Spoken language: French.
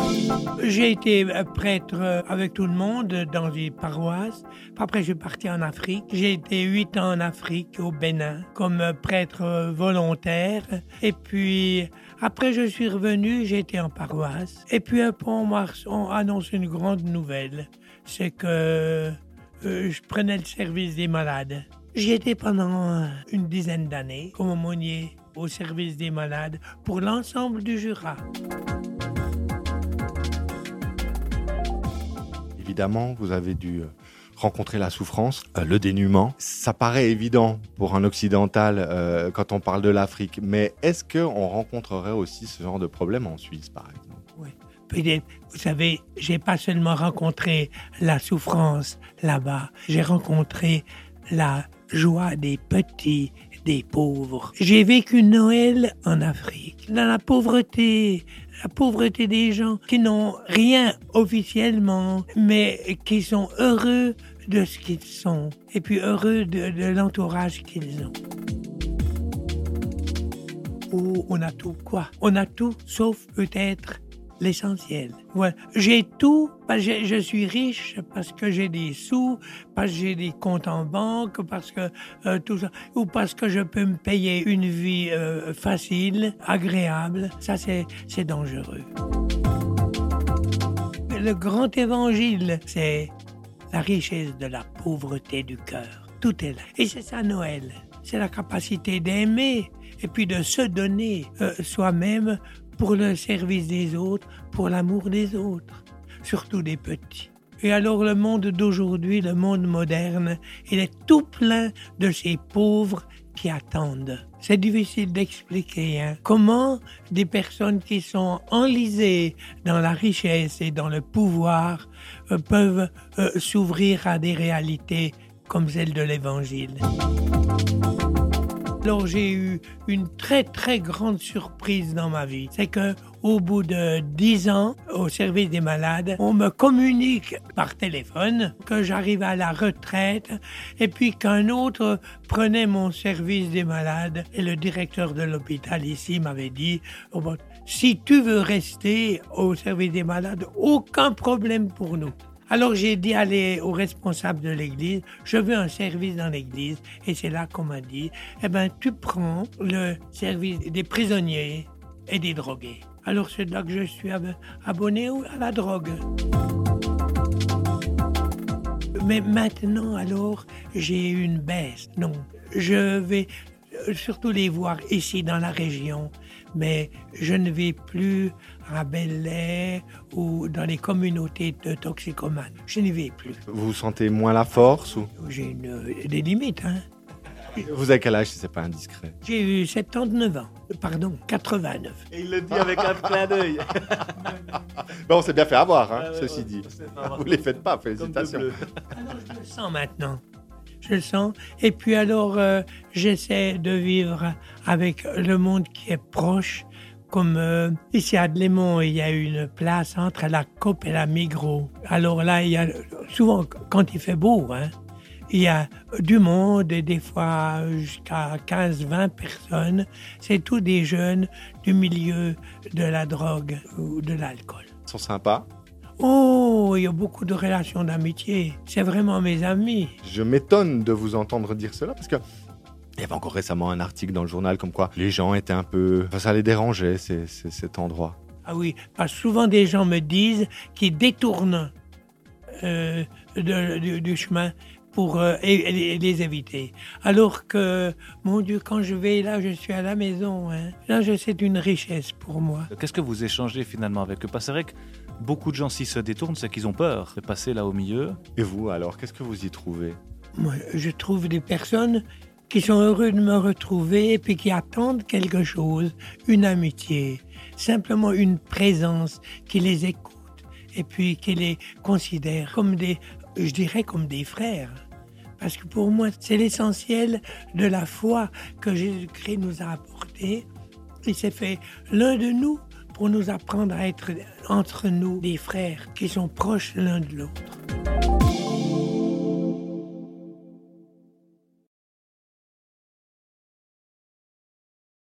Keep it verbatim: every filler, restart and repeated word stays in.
J'ai été prêtre avec tout le monde dans des paroisses. Après, je suis parti en Afrique. J'ai été huit ans en Afrique, au Bénin, comme prêtre volontaire. Et puis, après, je suis revenu, j'ai été en paroisse. Et puis, on m'a annoncé une grande nouvelle. C'est que euh, je prenais le service des malades. J'y étais pendant une dizaine d'années, comme aumônier au service des malades pour l'ensemble du Jura. Évidemment, vous avez dû rencontrer la souffrance, euh, le dénuement. Ça paraît évident pour un occidental euh, quand on parle de l'Afrique, mais est-ce qu'on rencontrerait aussi ce genre de problème en Suisse, par exemple ? Oui. Peut-être, vous savez, j'ai pas seulement rencontré la souffrance là-bas, j'ai rencontré la joie des petits, des pauvres. J'ai vécu Noël en Afrique, dans la pauvreté, la pauvreté des gens qui n'ont rien officiellement, mais qui sont heureux de ce qu'ils sont, et puis heureux de, de l'entourage qu'ils ont. Oh, on a tout, quoi? On a tout, sauf peut-être l'essentiel. Voilà. J'ai tout, parce que je suis riche, parce que j'ai des sous, parce que j'ai des comptes en banque, parce que euh, tout ça, ou parce que je peux me payer une vie euh, facile, agréable. Ça, c'est, c'est dangereux. Le grand évangile, c'est la richesse de la pauvreté du cœur. Tout est là. Et c'est ça Noël. C'est la capacité d'aimer et puis de se donner euh, soi-même pour le service des autres, pour l'amour des autres, surtout des petits. Et alors le monde d'aujourd'hui, le monde moderne, il est tout plein de ces pauvres qui attendent. C'est difficile d'expliquer hein, comment des personnes qui sont enlisées dans la richesse et dans le pouvoir euh, peuvent euh, s'ouvrir à des réalités comme celle de l'Évangile. Alors j'ai eu une très très grande surprise dans ma vie. C'est que au bout de dix ans, au service des malades, on me communique par téléphone que j'arrive à la retraite et puis qu'un autre prenait mon service des malades. Et le directeur de l'hôpital ici m'avait dit oh bon, si tu veux rester au service des malades, aucun problème pour nous. Alors j'ai dit aller au responsable de l'église, je veux un service dans l'église. Et c'est là qu'on m'a dit, eh ben tu prends le service des prisonniers et des drogués. Alors c'est là que je suis ab- abonné à la drogue. Mais maintenant alors, j'ai une baisse. Non, je vais surtout les voir ici dans la région, mais je ne vais plus à Bel-Air ou dans les communautés de toxicomanes. Je n'y vais plus. Vous sentez moins la force ou... J'ai une, des limites, hein. Vous avez quel âge si c'est pas indiscret? J'ai eu soixante-dix-neuf ans, pardon, quatre-vingt-neuf. Et il le dit avec un clin d'œil. Bon, on s'est bien fait avoir, hein, Ah ouais, ceci ouais, dit. c'est Vous les faites pas, félicitations. Alors je le sens maintenant. Je le sens. Et puis alors, euh, j'essaie de vivre avec le monde qui est proche. Comme euh, ici à Delémont, il y a une place entre la Coop et la Migros. Alors là, il y a souvent, quand il fait beau, hein, il y a du monde et des fois jusqu'à quinze vingt personnes. C'est tous des jeunes du milieu de la drogue ou de l'alcool. Ils sont sympas. Oh, il y a beaucoup de relations d'amitié. C'est vraiment mes amis. Je m'étonne de vous entendre dire cela parce que il y avait encore récemment un article dans le journal comme quoi les gens étaient un peu... Enfin, ça les dérangeait, c'est, c'est, cet endroit. Ah oui, parce que souvent des gens me disent qu'ils détournent euh, de, du, du chemin pour euh, et, et les éviter. Alors que, mon Dieu, quand je vais là, je suis à la maison. Hein. Là, je, c'est une richesse pour moi. Qu'est-ce que vous échangez finalement avec eux? Parce que c'est vrai que beaucoup de gens, s'ils se détournent, c'est qu'ils ont peur de passer là au milieu. Et vous, alors, qu'est-ce que vous y trouvez? Moi, je trouve des personnes qui sont heureux de me retrouver et puis qui attendent quelque chose, une amitié, simplement une présence qui les écoute et puis qui les considère comme des, je dirais comme des frères. Parce que pour moi, c'est l'essentiel de la foi que Jésus-Christ nous a apporté. Il s'est fait l'un de nous pour nous apprendre à être entre nous des frères qui sont proches l'un de l'autre.